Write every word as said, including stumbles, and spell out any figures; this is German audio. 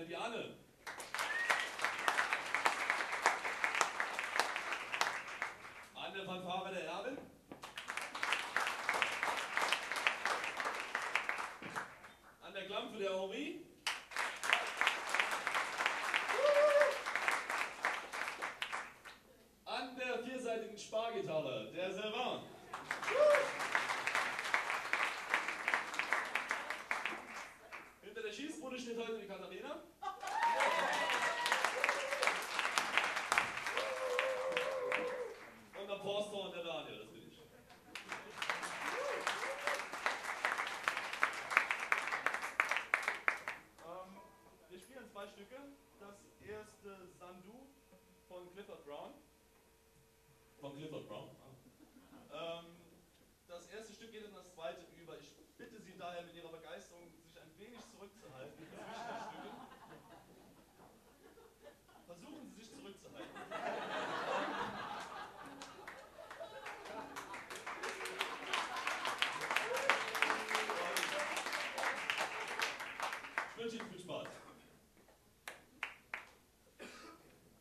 Seite die Anne. An der Fanfare der Erwin. An der Klampfe der Henri. An der vierseitigen Spargitarre der Sylvain. Hinter der Schießbude steht heute die Katharina. Und der Postor und der Daniel, das bin ich. Ähm, wir spielen zwei Stücke. Das erste Sandu von Clifford Brown. Von Clifford Brown. Ah. Ähm, das erste Stück geht in das zweite über. Ich bitte Sie daher mit Ihrer Begeisterung